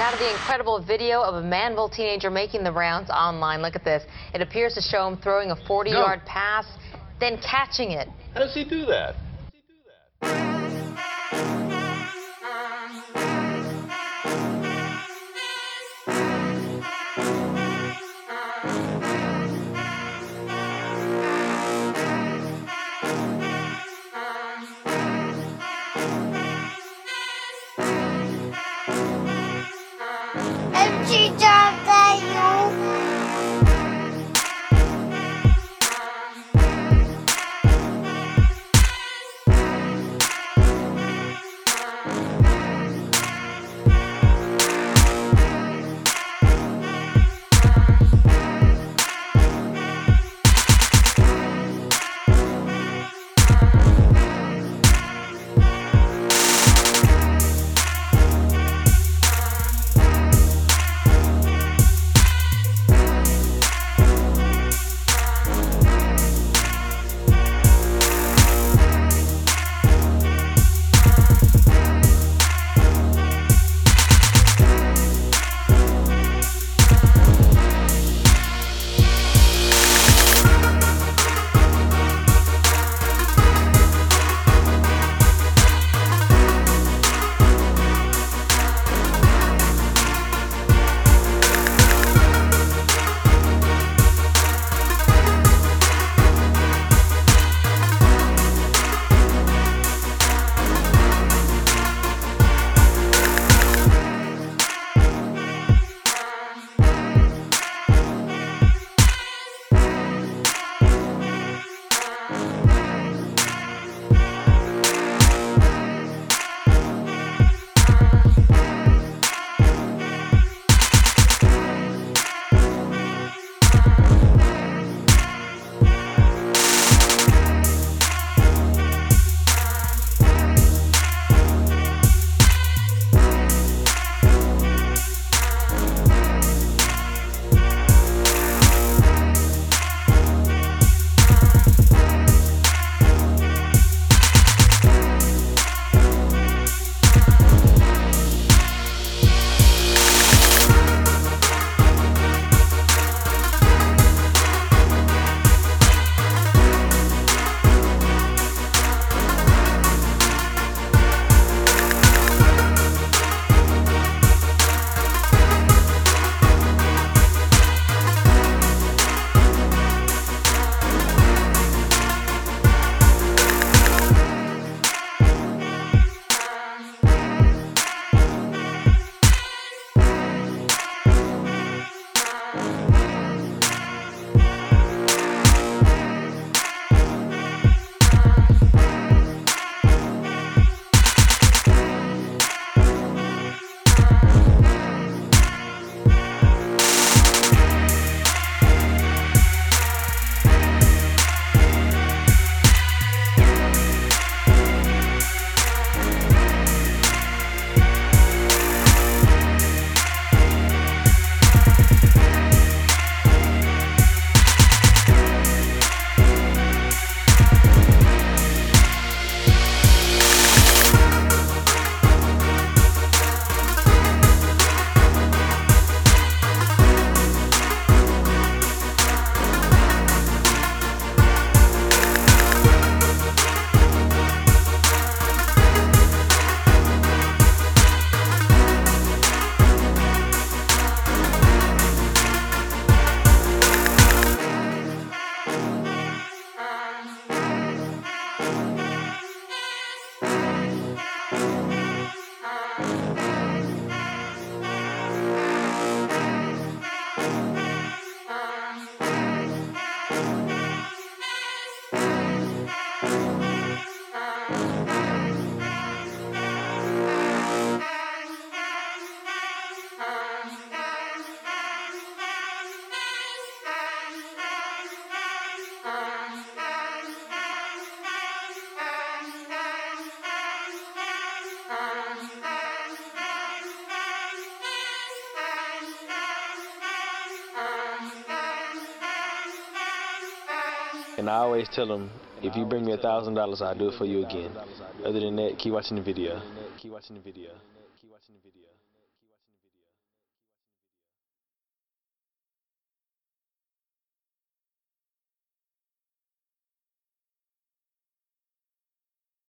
Now to the incredible video of a Manville teenager making the rounds online. Look at this. It appears to show him throwing a 40-yard pass, then catching it. How does he do that? And I always tell them, if you bring me $1,000, I'll do it for you again. Other than that, keep watching the video.